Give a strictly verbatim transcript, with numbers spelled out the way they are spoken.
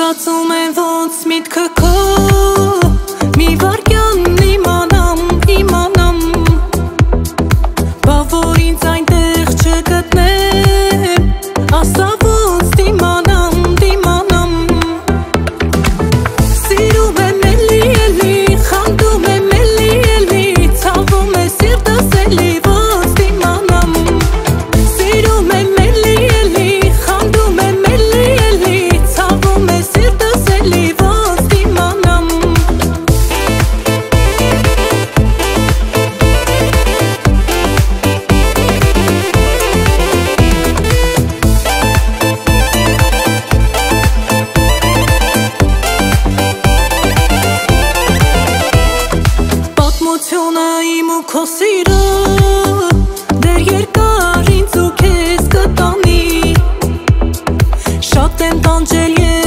Մտածում եմ ոնց միտքը քո մի վարկյան իմանամ, իմանամ Բա որ ինձ այնտեղ չգտնեմ Ասա ոնց դիմանամ, դիմանամ Սիրում եմ էլի, էլի, խանդում եմ էլի, էլի Ցավում է սիրտս էլի, ոնց դիմանամ Սիրում եմ էլի, էլի, խանդում եմ էլի, էլի Ցավում է սիրտս էլի, ոնց դիմանամ Պատմությունը իմ ու քո սիրո Դեռ երկար ինձ ու քեզ կտանի Շատ եմ տանջել